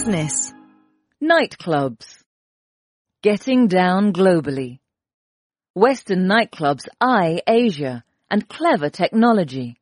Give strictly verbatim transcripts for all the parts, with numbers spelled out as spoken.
Business. Nightclubs. Getting down globally. Western nightclubs eye Asia and clever technology.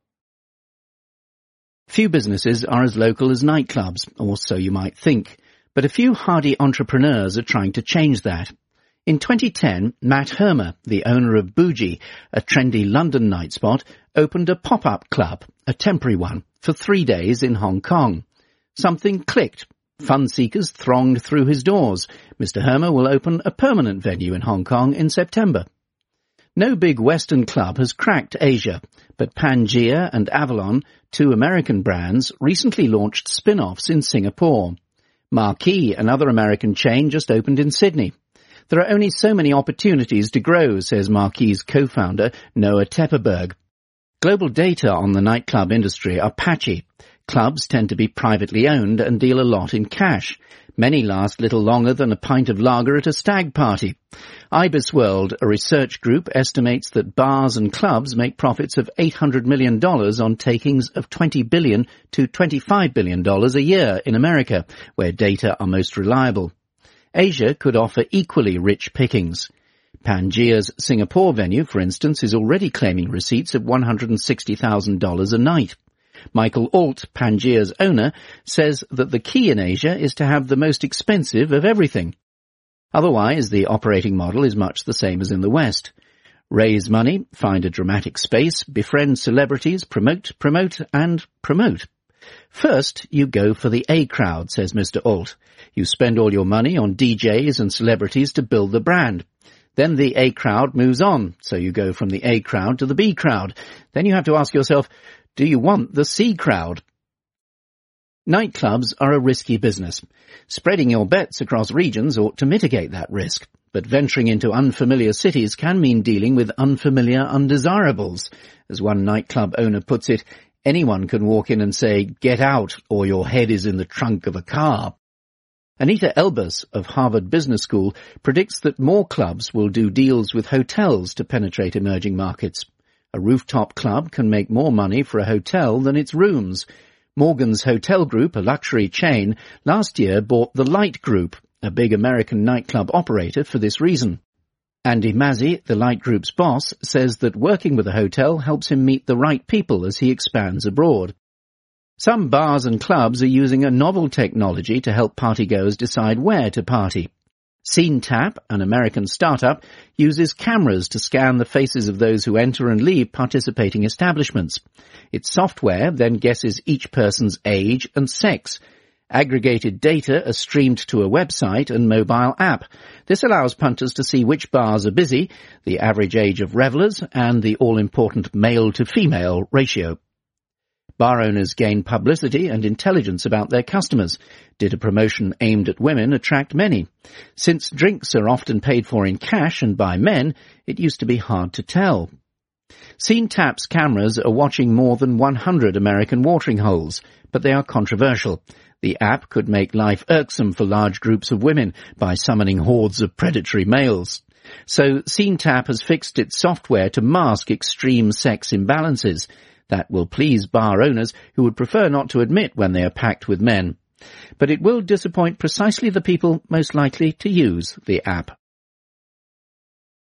Few businesses are as local as nightclubs, or so you might think, but a few hardy entrepreneurs are trying to change that. In twenty ten, Matt Hermer, the owner of Bougie, a trendy London night spot, opened a pop-up club, a temporary one, for three days in Hong Kong. Something clicked. Fun seekers thronged through his doors. Mister Hermer will open a permanent venue in Hong Kong in September. No big Western club has cracked Asia, but Pangaea and Avalon, two American brands, recently launched spin-offs in Singapore. Marquee, another American chain, just opened in Sydney. There are only so many opportunities to grow, says Marquee's co-founder, Noah Tepperberg. Global data on the nightclub industry are patchy. Clubs tend to be privately owned and deal a lot in cash. Many last little longer than a pint of lager at a stag party. IBISWorld, a research group, estimates that bars and clubs make profits of eight hundred million dollars on takings of twenty billion dollars to twenty-five billion dollars a year in America, where data are most reliable. Asia could offer equally rich pickings. Pangaea's Singapore venue, for instance, is already claiming receipts of one hundred sixty thousand dollars a night. Michael Alt, Pangaea's owner, says that the key in Asia is to have the most expensive of everything. Otherwise, the operating model is much the same as in the West. Raise money, find a dramatic space, befriend celebrities, promote, promote, and promote. First, you go for the A crowd, says Mister Alt. You spend all your money on D Js and celebrities to build the brand. Then the A crowd moves on, so you go from the A crowd to the B crowd. Then you have to ask yourself, do you want the C crowd? Nightclubs are a risky business. Spreading your bets across regions ought to mitigate that risk. But venturing into unfamiliar cities can mean dealing with unfamiliar undesirables. As one nightclub owner puts it, anyone can walk in and say, get out, or your head is in the trunk of a car. Anita Elbers of Harvard Business School predicts that more clubs will do deals with hotels to penetrate emerging markets. A rooftop club can make more money for a hotel than its rooms. Morgan's Hotel Group, a luxury chain, last year bought the Light Group, a big American nightclub operator, for this reason. Andy Mazzi, the Light Group's boss, says that working with a hotel helps him meet the right people as he expands abroad. Some bars and clubs are using a novel technology to help partygoers decide where to party. SceneTap, an American startup, uses cameras to scan the faces of those who enter and leave participating establishments. Its software then guesses each person's age and sex. Aggregated data are streamed to a website and mobile app. This allows punters to see which bars are busy, the average age of revellers, and the all-important male-to-female ratio. Bar owners gain publicity and intelligence about their customers. Did a promotion aimed at women attract many? Since drinks are often paid for in cash and by men, it used to be hard to tell. SceneTap's cameras are watching more than one hundred American watering holes, but they are controversial. The app could make life irksome for large groups of women by summoning hordes of predatory males. So SceneTap has fixed its software to mask extreme sex imbalances. That will please bar owners who would prefer not to admit when they are packed with men. But it will disappoint precisely the people most likely to use the app.